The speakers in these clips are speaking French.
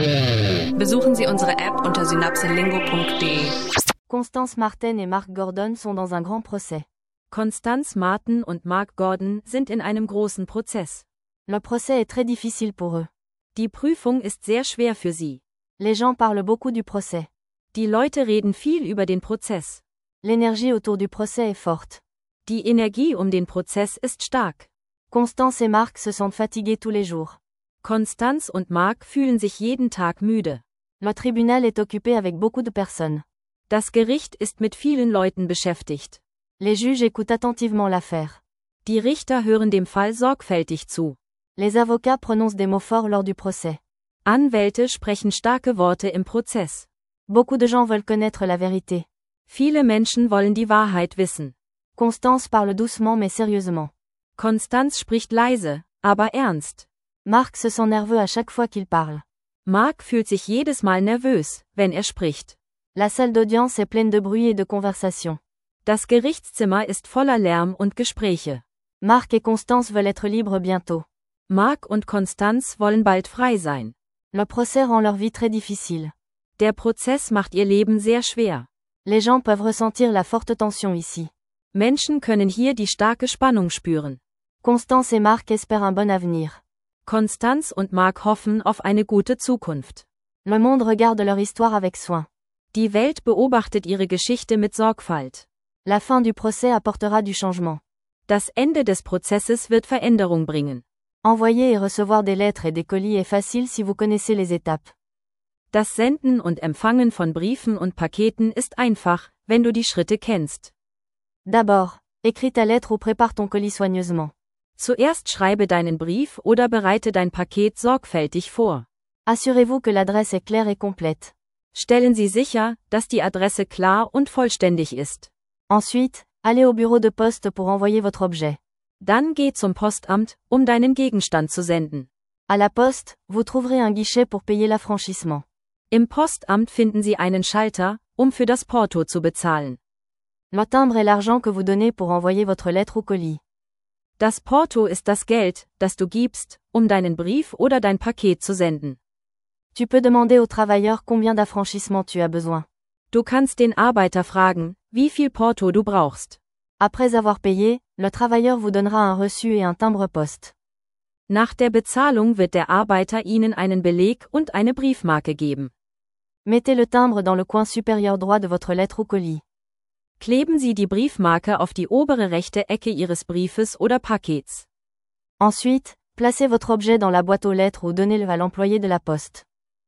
Besuchen Sie unsere App unter synapselingo.de. Constance Martin et Mark Gordon sont dans un grand procès. Constance Martin und Mark Gordon sind in einem großen Prozess. Le procès est très difficile pour eux. Die Prüfung ist sehr schwer für sie. Les gens parlent beaucoup du procès. Die Leute reden viel über den Prozess. L'énergie autour du procès est forte. Die Energie um den Prozess ist stark. Constance et Mark se sentent fatigués tous les jours. Constance und Mark fühlen sich jeden Tag müde. Le tribunal est occupé avec beaucoup de personnes. Das Gericht ist mit vielen Leuten beschäftigt. Les juges écoutent attentivement l'affaire. Die Richter hören dem Fall sorgfältig zu. Les avocats prononcent des mots forts lors du procès. Anwälte sprechen starke Worte im Prozess. Beaucoup de gens veulent connaître la vérité. Viele Menschen wollen die Wahrheit wissen. Constance parle doucement mais sérieusement. Constance spricht leise, aber ernst. Mark se sent nerveux à chaque fois qu'il parle. Mark fühlt sich jedes Mal nervös, wenn er spricht. La salle d'audience est pleine de bruit et de conversation. Das Gerichtszimmer ist voller Lärm und Gespräche. Mark et Constance veulent être libres bientôt. Mark und Constance wollen bald frei sein. Le procès rend leur vie très difficile. Der Prozess macht ihr Leben sehr schwer. Les gens peuvent ressentir la forte tension ici. Menschen können hier die starke Spannung spüren. Constance et Mark espèrent un bon avenir. Constance und Mark hoffen auf eine gute Zukunft. Le monde regarde leur histoire avec soin. Die Welt beobachtet ihre Geschichte mit Sorgfalt. La fin du procès apportera du changement. Das Ende des Prozesses wird Veränderung bringen. Envoyer et recevoir des lettres et des colis est facile si vous connaissez les étapes. Das Senden und Empfangen von Briefen und Paketen ist einfach, wenn du die Schritte kennst. D'abord, écris ta lettre ou prépare ton colis soigneusement. Zuerst schreibe deinen Brief oder bereite dein Paket sorgfältig vor. Assurez-vous que l'adresse est claire et complète. Stellen Sie sicher, dass die Adresse klar und vollständig ist. Ensuite, allez au bureau de poste pour envoyer votre objet. Dann geh zum Postamt, um deinen Gegenstand zu senden. À la poste, vous trouverez un guichet pour payer l'affranchissement. Im Postamt finden Sie einen Schalter, um für das Porto zu bezahlen. Le timbre est l'argent que vous donnez pour envoyer votre lettre ou colis. Das Porto ist das Geld, das du gibst, um deinen Brief oder dein Paket zu senden. Tu peux demander au travailleur combien d'affranchissement tu as besoin. Du kannst den Arbeiter fragen, wie viel Porto du brauchst. Après avoir payé, le travailleur vous donnera un reçu et un timbre-poste. Nach der Bezahlung wird der Arbeiter Ihnen einen Beleg und eine Briefmarke geben. Mettez le timbre dans le coin supérieur droit de votre lettre ou colis. Kleben Sie die Briefmarke auf die obere rechte Ecke Ihres Briefes oder Pakets. Ensuite, placez votre objet dans la boîte aux lettres ou donnez-le à l'employé de la poste.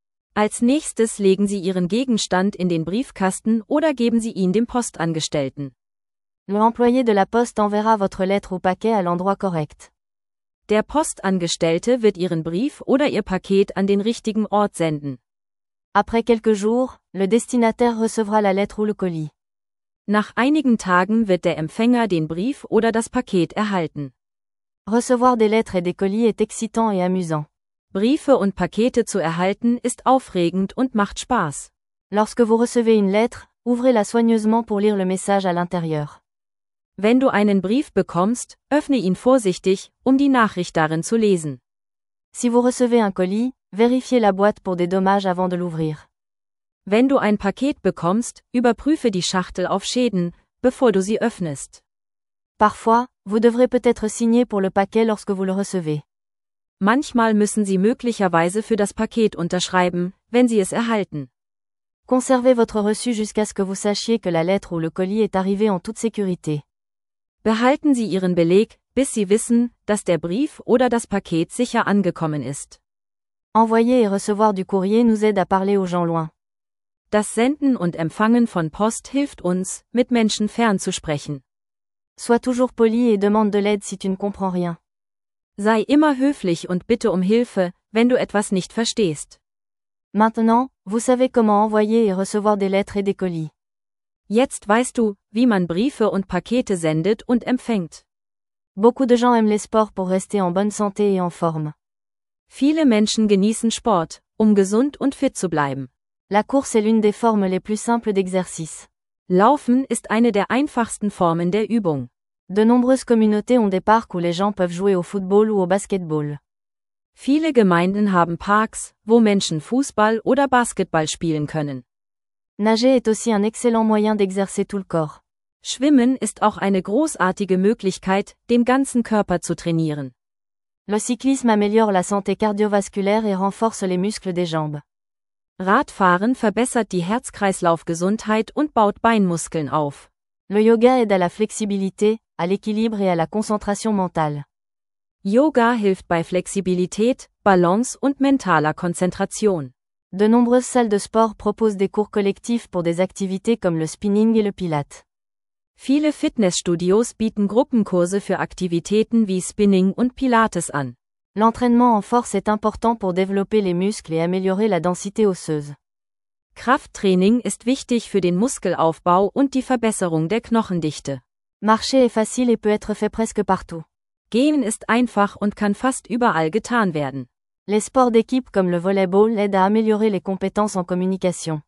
Als nächstes legen Sie Ihren Gegenstand in den Briefkasten oder geben Sie ihn dem Postangestellten. L'employé de la poste enverra votre lettre ou paquet à l'endroit correct. Der Postangestellte wird Ihren Brief oder Ihr Paket an den richtigen Ort senden. Après quelques jours, le destinataire recevra la lettre ou le colis. Nach einigen Tagen wird der Empfänger den Brief oder das Paket erhalten. Recevoir des lettres et des colis est excitant et amusant. Briefe und Pakete zu erhalten ist aufregend und macht Spaß. Lorsque vous recevez une lettre, ouvrez-la soigneusement pour lire le message à l'intérieur. Wenn du einen Brief bekommst, öffne ihn vorsichtig, um die Nachricht darin zu lesen. Si vous recevez un colis, vérifiez la boîte pour des dommages avant de l'ouvrir. Wenn du ein Paket bekommst, überprüfe die Schachtel auf Schäden, bevor du sie öffnest. Parfois, vous devrez peut-être signer pour le paquet lorsque vous le recevez. Manchmal müssen Sie möglicherweise für das Paket unterschreiben, wenn Sie es erhalten. Conservez votre reçu jusqu'à ce que vous sachiez que la lettre ou le colis est arrivé en toute sécurité. Behalten Sie Ihren Beleg, bis Sie wissen, dass der Brief oder das Paket sicher angekommen ist. Envoyer et recevoir du courrier nous aide à parler aux gens loin. Das Senden und Empfangen von Post hilft uns, mit Menschen fernzusprechen. Sois toujours poli et demande de l'aide si tu ne comprends rien. Sei immer höflich und bitte um Hilfe, wenn du etwas nicht verstehst. Maintenant, vous savez comment envoyer et recevoir des lettres et des colis. Jetzt weißt du, wie man Briefe und Pakete sendet und empfängt. Beaucoup de gens aiment les sports pour rester en bonne santé et en forme. Viele Menschen genießen Sport, um gesund und fit zu bleiben. La course est l'une des formes les plus simples d'exercice. Laufen ist eine der einfachsten Formen der Übung. De nombreuses communautés ont des parcs où les gens peuvent jouer au football ou au basketball. Viele Gemeinden haben Parks, wo Menschen Fußball oder Basketball spielen können. Nager est aussi un excellent moyen d'exercer tout le corps. Schwimmen ist auch eine großartige Möglichkeit, den ganzen Körper zu trainieren. Le cyclisme améliore la santé cardiovasculaire et renforce les muscles des jambes. Radfahren verbessert die Herz-Kreislauf-Gesundheit und baut Beinmuskeln auf. Le yoga aide à la flexibilité, à l'équilibre et à la concentration mentale. Yoga hilft bei Flexibilität, Balance und mentaler Konzentration. De nombreuses salles de sport proposent des cours collectifs pour des activités comme le spinning et le pilate. Viele Fitnessstudios bieten Gruppenkurse für Aktivitäten wie Spinning und Pilates an. L'entraînement en force est important pour développer les muscles et améliorer la densité osseuse. Krafttraining ist wichtig für den Muskelaufbau und die Verbesserung der Knochendichte. Marcher est facile et peut être fait presque partout. Gehen ist einfach und kann fast überall getan werden. Les sports d'équipe comme le volleyball aident à améliorer les compétences en communication.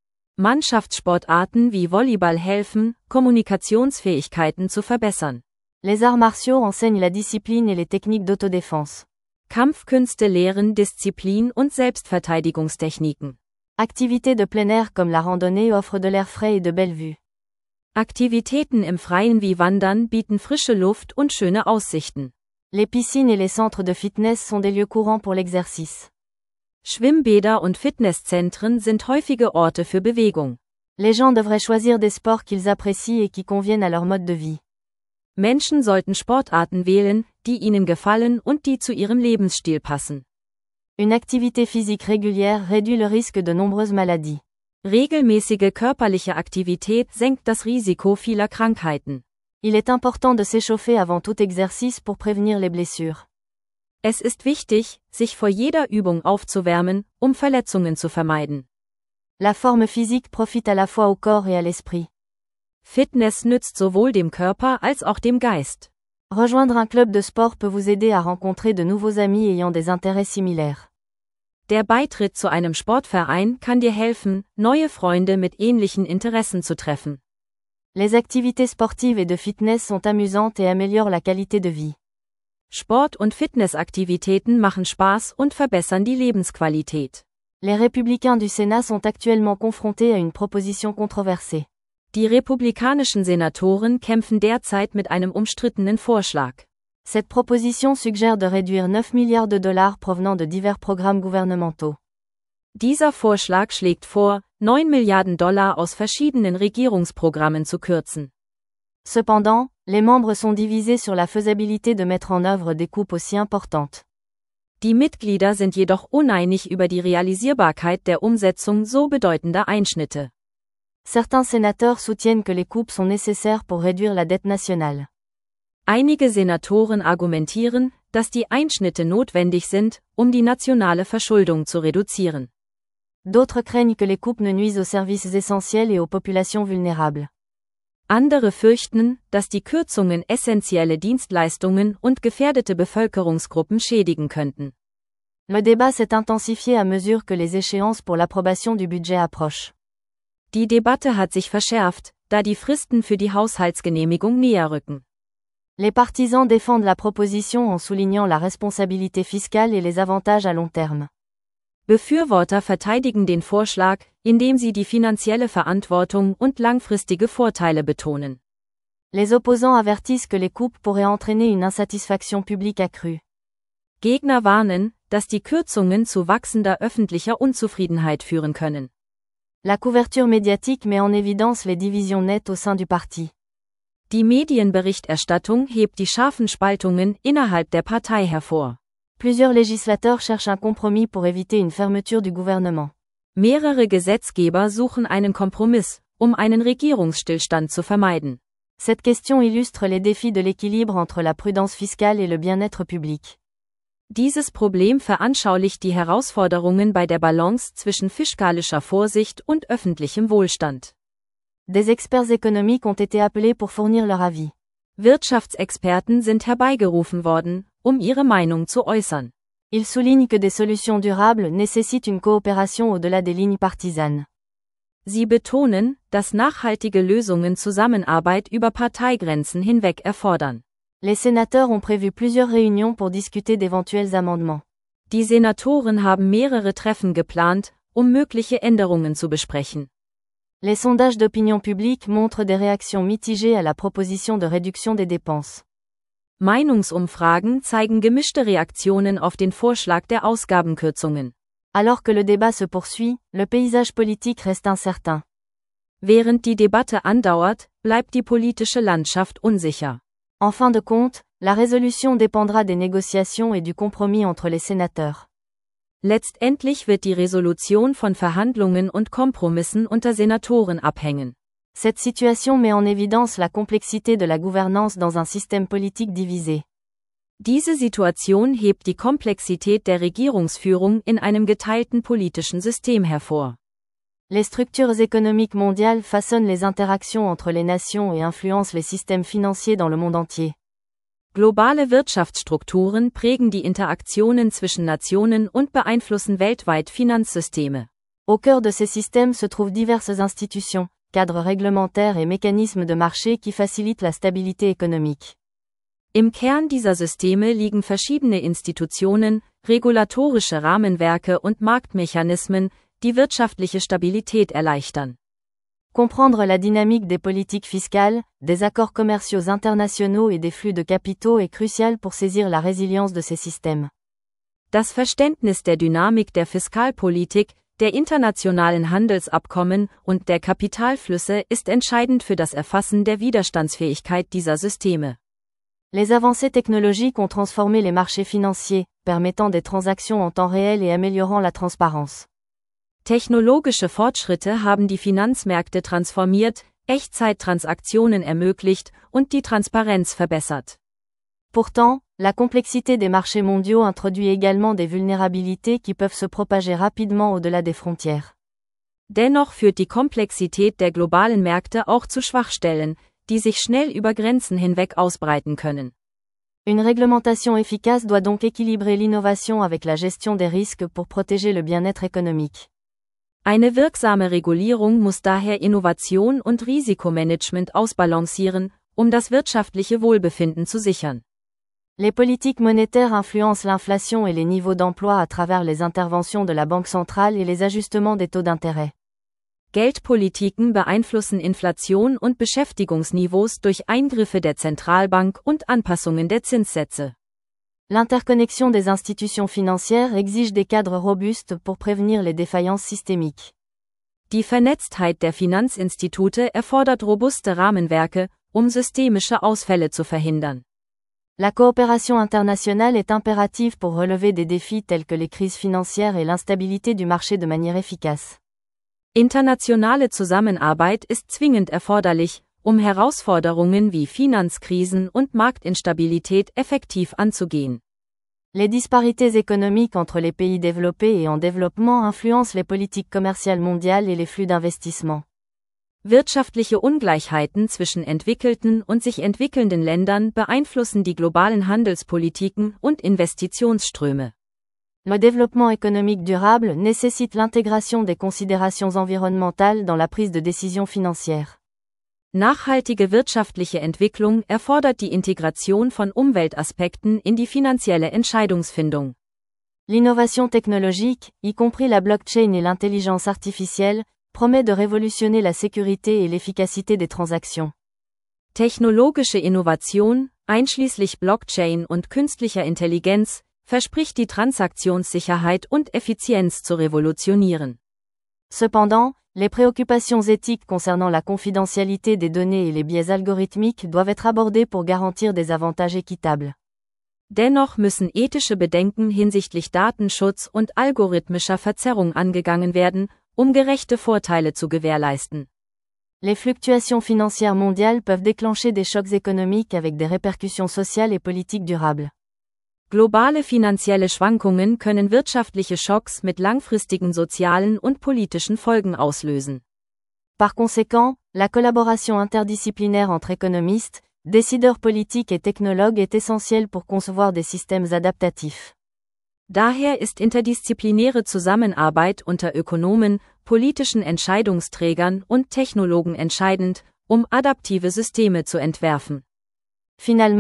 Mannschaftssportarten wie Volleyball helfen, Kommunikationsfähigkeiten zu verbessern. Les arts martiaux enseignent la discipline et les techniques d'autodéfense. Kampfkünste lehren Disziplin und Selbstverteidigungstechniken. Activités de plein air comme la randonnée offrent de l'air frais et de belles vues. Aktivitäten im Freien wie Wandern bieten frische Luft und schöne Aussichten. Les piscines et les centres de fitness sont des lieux courants pour l'exercice. Schwimmbäder und Fitnesszentren sind häufige Orte für Bewegung. Les gens devraient choisir des sports qu'ils apprécient et qui conviennent à leur mode de vie. Menschen sollten Sportarten wählen, die ihnen gefallen und die zu ihrem Lebensstil passen. Une activité physique régulière réduit le risque de nombreuses maladies. Regelmäßige körperliche Aktivität senkt das Risiko vieler Krankheiten. Il est important de s'échauffer avant tout exercice pour prévenir les blessures. Es ist wichtig, sich vor jeder Übung aufzuwärmen, um Verletzungen zu vermeiden. La forme physique profite à la fois au corps et à l'esprit. Fitness nützt sowohl dem Körper als auch dem Geist. Rejoindre un club de sport peut vous aider à rencontrer de nouveaux amis ayant des intérêts similaires. Der Beitritt zu einem Sportverein kann dir helfen, neue Freunde mit ähnlichen Interessen zu treffen. Les activités sportives et de fitness sont amusantes et améliorent la qualité de vie. Sport- und Fitnessaktivitäten machen Spaß und verbessern die Lebensqualität. Les républicains du Sénat sont actuellement confrontés à une proposition controversée. Die republikanischen Senatoren kämpfen derzeit mit einem umstrittenen Vorschlag. Cette proposition suggère de réduire 9 milliards de dollars provenant de divers programmes gouvernementaux. Dieser Vorschlag schlägt vor, 9 Milliarden Dollar aus verschiedenen Regierungsprogrammen zu kürzen. Cependant, les membres sont divisés sur la faisabilité de mettre en œuvre des coupes aussi importantes. Die Mitglieder sind jedoch uneinig über die Realisierbarkeit der Umsetzung so bedeutender Einschnitte. Certains sénateurs soutiennent que les coupes sont nécessaires pour réduire la dette nationale. Einige Senatoren argumentieren, dass die Einschnitte notwendig sind, um die nationale Verschuldung zu reduzieren. D'autres craignent que les coupes ne nuisent aux services essentiels et aux populations vulnérables. Andere fürchten, dass die Kürzungen essentielle Dienstleistungen und gefährdete Bevölkerungsgruppen schädigen könnten. Le débat s'est intensifié à mesure que les échéances pour l'approbation du budget approchent. Die Debatte hat sich verschärft, da die Fristen für die Haushaltsgenehmigung näher rücken. Les partisans défendent la proposition en soulignant la responsabilité fiscale et les avantages à long terme. Befürworter verteidigen den Vorschlag, indem sie die finanzielle Verantwortung und langfristige Vorteile betonen. Les opposants avertissent que les coupes pourraient entraîner une insatisfaction publique accrue. Gegner warnen, dass die Kürzungen zu wachsender öffentlicher Unzufriedenheit führen können. La couverture médiatique met en évidence les divisions nettes au sein du parti. Die Medienberichterstattung hebt die scharfen Spaltungen innerhalb der Partei hervor. Plusieurs législateurs cherchent un compromis pour éviter une fermeture du gouvernement. Mehrere Gesetzgeber suchen einen Kompromiss, um einen Regierungsstillstand zu vermeiden. Cette question illustre les défis de l'équilibre entre la prudence fiscale et le bien-être public. Dieses Problem veranschaulicht die Herausforderungen bei der Balance zwischen fiskalischer Vorsicht und öffentlichem Wohlstand. Des experts économiques ont été appelés pour fournir leur avis. Wirtschaftsexperten sind herbeigerufen worden, um ihre Meinung zu äußern. Ils soulignent que des solutions durables nécessitent une coopération au-delà des lignes partisanes. Sie betonen, dass nachhaltige Lösungen Zusammenarbeit über Parteigrenzen hinweg erfordern. Les sénateurs ont prévu plusieurs réunions pour discuter d'éventuels amendements. Die Senatoren haben mehrere Treffen geplant, um mögliche Änderungen zu besprechen. Les sondages d'opinion publique montrent des réactions mitigées à la proposition de réduction des dépenses. Meinungsumfragen zeigen gemischte Reaktionen auf den Vorschlag der Ausgabenkürzungen. Alors que le débat se poursuit, le paysage politique reste incertain. Während die Debatte andauert, bleibt die politische Landschaft unsicher. En fin de compte, la résolution dépendra des négociations et du compromis entre les sénateurs. Letztendlich wird die Resolution von Verhandlungen und Kompromissen unter Senatoren abhängen. Cette situation met en évidence la complexité de la gouvernance dans un système politique divisé. Diese Situation hebt die Komplexität der Regierungsführung in einem geteilten politischen System hervor. Les structures économiques mondiales façonnent les interactions entre les nations et influencent les systèmes financiers dans le monde entier. Globale Wirtschaftsstrukturen prägen die Interaktionen zwischen Nationen und beeinflussen weltweit Finanzsysteme. Au cœur de ces systèmes se trouvent diverses institutions, cadres réglementaires et mécanismes de marché qui facilitent la stabilité économique. Im Kern dieser Systeme liegen verschiedene Institutionen, regulatorische Rahmenwerke und Marktmechanismen, die wirtschaftliche Stabilität erleichtern. Comprendre la dynamique des politiques fiscales, des accords commerciaux internationaux et des flux de capitaux est crucial pour saisir la résilience de ces systèmes. Das Verständnis der Dynamik der Fiskalpolitik, der internationalen Handelsabkommen und der Kapitalflüsse ist entscheidend für das Erfassen der Widerstandsfähigkeit dieser Systeme. Les avancées technologiques ont transformé les marchés financiers, permettant des transactions en temps réel et améliorant la transparence. Technologische Fortschritte haben die Finanzmärkte transformiert, Echtzeittransaktionen ermöglicht und die Transparenz verbessert. Pourtant, la complexité des marchés mondiaux introduit également des vulnérabilités qui peuvent se propager rapidement au-delà des frontières. Dennoch führt die Komplexität der globalen Märkte auch zu Schwachstellen, die sich schnell über Grenzen hinweg ausbreiten können. Une réglementation efficace doit donc équilibrer l'innovation avec la gestion des risques pour protéger le bien-être économique. Eine wirksame Regulierung muss daher Innovation und Risikomanagement ausbalancieren, um das wirtschaftliche Wohlbefinden zu sichern. Les politiques monétaires influencent l'inflation et les niveaux d'emploi à travers les interventions de la Banque centrale et les ajustements des taux d'intérêt. Geldpolitiken beeinflussen Inflation und Beschäftigungsniveaus durch Eingriffe der Zentralbank und Anpassungen der Zinssätze. L'interconnexion des institutions financières exige des cadres robustes pour prévenir les défaillances systémiques. Die Vernetztheit der Finanzinstitute erfordert robuste Rahmenwerke, um systemische Ausfälle zu verhindern. La coopération internationale est impérative pour relever des défis tels que les crises financières et l'instabilité du marché de manière efficace. Internationale Zusammenarbeit ist zwingend erforderlich, um Herausforderungen wie Finanzkrisen und Marktinstabilität effektiv anzugehen. Les disparités économiques entre les pays développés et en développement influencent les politiques commerciales mondiales et les flux d'investissement. Wirtschaftliche Ungleichheiten zwischen entwickelten und sich entwickelnden Ländern beeinflussen die globalen Handelspolitiken und Investitionsströme. Le développement économique durable nécessite l'intégration des considérations environnementales dans la prise de décision financière. Nachhaltige wirtschaftliche Entwicklung erfordert die Integration von Umweltaspekten in die finanzielle Entscheidungsfindung. L'innovation technologique, y compris la blockchain et l'intelligence artificielle, promet de révolutionner la sécurité et l'efficacité des transactions. Technologische Innovation, einschließlich Blockchain und künstlicher Intelligenz, verspricht die Transaktionssicherheit und Effizienz zu revolutionieren. Cependant, les préoccupations éthiques concernant la confidentialité des données et les biais algorithmiques doivent être abordées pour garantir des avantages équitables. Dennoch müssen ethische Bedenken hinsichtlich Datenschutz und algorithmischer Verzerrung angegangen werden, um gerechte Vorteile zu gewährleisten. Les fluctuations financières mondiales peuvent déclencher des chocs économiques avec des répercussions sociales et politiques durables. Globale finanzielle Schwankungen können wirtschaftliche Schocks mit langfristigen sozialen und politischen Folgen auslösen. Par conséquent, la collaboration interdisciplinaire entre économistes, décideurs politiques et technologues est essentielle pour concevoir des systèmes adaptatifs. Daher ist interdisziplinäre Zusammenarbeit unter Ökonomen, politischen Entscheidungsträgern und Technologen entscheidend, um adaptive Systeme zu entwerfen. Finalement,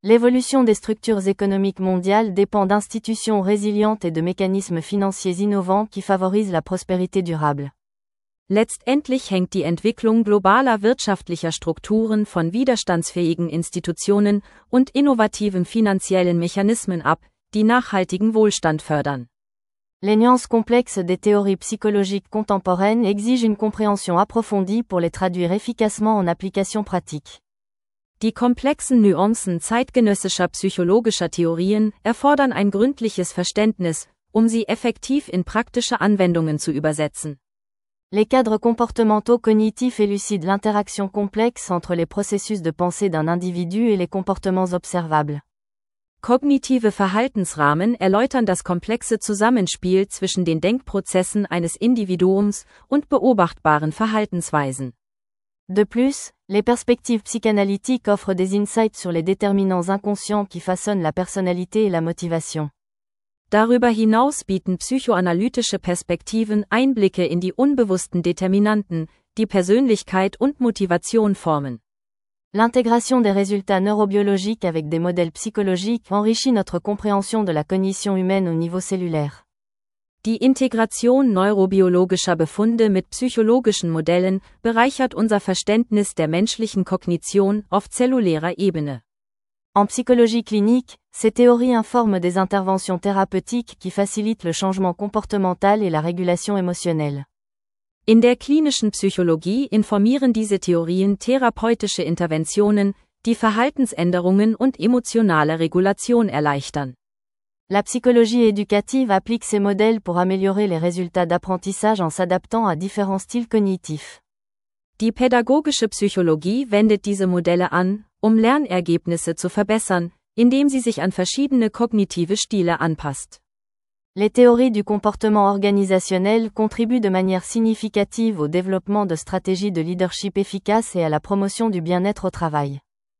L'évolution des structures économiques mondiales dépend d'institutions résilientes et de mécanismes financiers innovants qui favorisent la prospérité durable. Letztendlich hängt die Entwicklung globaler wirtschaftlicher Strukturen von widerstandsfähigen Institutionen und innovativen finanziellen Mechanismen ab, die nachhaltigen Wohlstand fördern. Les nuances complexes des théories psychologiques contemporaines exigent une compréhension approfondie pour les traduire efficacement en applications pratiques. Die komplexen Nuancen zeitgenössischer psychologischer Theorien erfordern ein gründliches Verständnis, sie effektiv in praktische Anwendungen zu übersetzen. Les cadres comportementaux cognitifs élucident l'interaction complexe entre les processus de pensée d'un individu et les comportements observables. Kognitive Verhaltensrahmen erläutern das komplexe Zusammenspiel zwischen den Denkprozessen eines Individuums und beobachtbaren Verhaltensweisen. De plus, les perspectives psychanalytiques offrent des insights sur les déterminants inconscients qui façonnent la personnalité et la motivation. Darüber hinaus bieten psychoanalytische Perspektiven Einblicke in die unbewussten Determinanten, die Persönlichkeit und Motivation formen. L'intégration des résultats neurobiologiques avec des modèles psychologiques enrichit notre compréhension de la cognition humaine au niveau cellulaire. Die Integration neurobiologischer Befunde mit psychologischen Modellen bereichert unser Verständnis der menschlichen Kognition auf zellulärer Ebene. En psychologie clinique, ces théories informent des interventions thérapeutiques qui facilitent le changement comportemental et la régulation émotionnelle. In der klinischen Psychologie informieren diese Theorien therapeutische Interventionen, die Verhaltensänderungen und emotionale Regulation erleichtern. La psychologie éducative applique ces modèles pour améliorer les résultats d'apprentissage en s'adaptant à différents styles cognitifs. Die pädagogische Psychologie wendet diese Modelle an, Lernergebnisse zu verbessern, indem sie sich an verschiedene kognitive Stile anpasst. Les théories du comportement organisationnel contribuent de manière significative au développement de stratégies de leadership efficaces et à la promotion du bien-être au travail.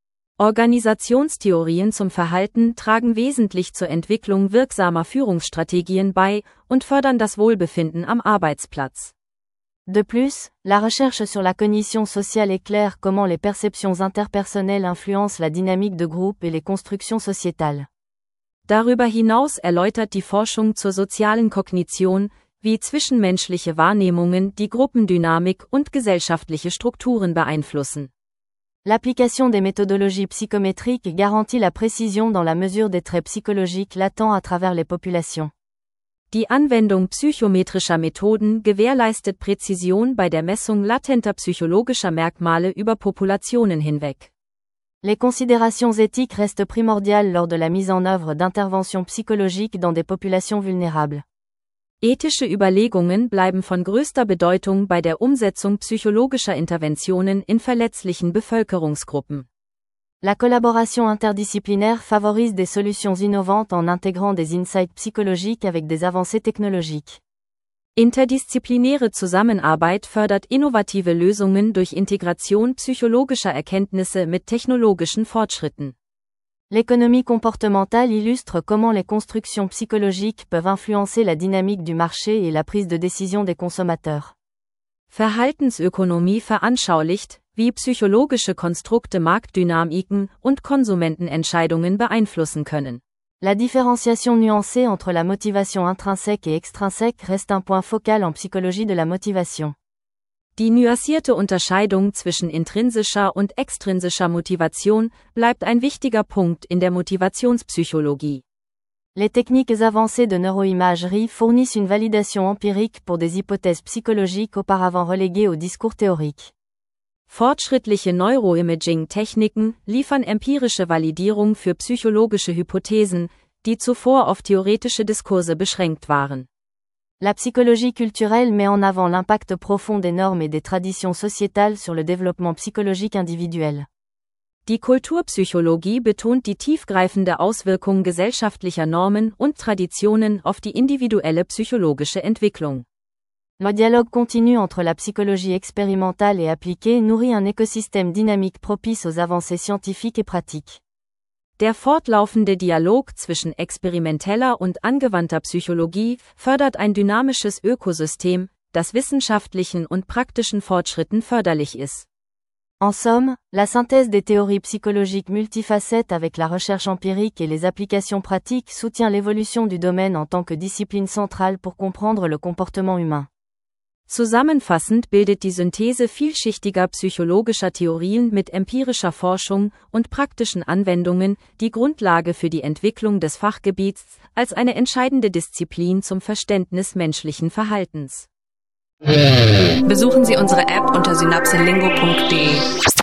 Organisationstheorien zum Verhalten tragen wesentlich zur Entwicklung wirksamer Führungsstrategien bei und fördern das Wohlbefinden am Arbeitsplatz. De plus, la recherche sur la cognition sociale éclaire comment les perceptions interpersonnelles influencent la dynamique de groupe et les constructions sociétales. Darüber hinaus erläutert die Forschung zur sozialen Kognition, wie zwischenmenschliche Wahrnehmungen die Gruppendynamik und gesellschaftliche Strukturen beeinflussen. L'application des méthodologies psychométriques garantit la précision dans la mesure des traits psychologiques latents à travers les populations. Die Anwendung psychometrischer Methoden gewährleistet Präzision bei der Messung latenter psychologischer Merkmale über Populationen hinweg. Les considérations éthiques restent primordiales lors de la mise en œuvre d'interventions psychologiques dans des populations vulnérables. Ethische Überlegungen bleiben von größter Bedeutung bei der Umsetzung psychologischer Interventionen in verletzlichen Bevölkerungsgruppen. La collaboration interdisciplinaire favorise des solutions innovantes en intégrant des insights psychologiques avec des avancées technologiques. Interdisziplinäre Zusammenarbeit fördert innovative Lösungen durch Integration psychologischer Erkenntnisse mit technologischen Fortschritten. L'économie comportementale illustre comment les constructions psychologiques peuvent influencer la dynamique du marché et la prise de décision des consommateurs. Verhaltensökonomie veranschaulicht, wie psychologische Konstrukte Marktdynamiken und Konsumentenentscheidungen beeinflussen können. La différenciation nuancée entre la motivation intrinsèque et extrinsèque reste un point focal en psychologie de la motivation. Die nuancierte Unterscheidung zwischen intrinsischer und extrinsischer Motivation bleibt ein wichtiger Punkt in der Motivationspsychologie. Les techniques avancées de neuroimagerie fournissent une validation empirique pour des hypothèses psychologiques auparavant reléguées au discours théorique. Fortschrittliche Neuroimaging-Techniken liefern empirische Validierung für psychologische Hypothesen, die zuvor auf theoretische Diskurse beschränkt waren. La psychologie culturelle met en avant l'impact profond des normes et des traditions sociétales sur le développement psychologique individuel. Die Kulturpsychologie betont die tiefgreifende Auswirkung gesellschaftlicher Normen und Traditionen auf die individuelle psychologische Entwicklung. Le dialogue continu entre la psychologie expérimentale et appliquée nourrit un écosystème dynamique propice aux avancées scientifiques et pratiques. Der fortlaufende Dialog zwischen experimenteller und angewandter Psychologie fördert ein dynamisches Ökosystem, das wissenschaftlichen und praktischen Fortschritten förderlich ist. En somme, la synthèse des théories psychologiques multifacettes avec la recherche empirique et les applications pratiques soutient l'évolution du domaine en tant que discipline centrale pour comprendre le comportement humain. Zusammenfassend bildet die Synthese vielschichtiger psychologischer Theorien mit empirischer Forschung und praktischen Anwendungen die Grundlage für die Entwicklung des Fachgebiets als eine entscheidende Disziplin zum Verständnis menschlichen Verhaltens. Besuchen Sie unsere App unter synapselingo.de.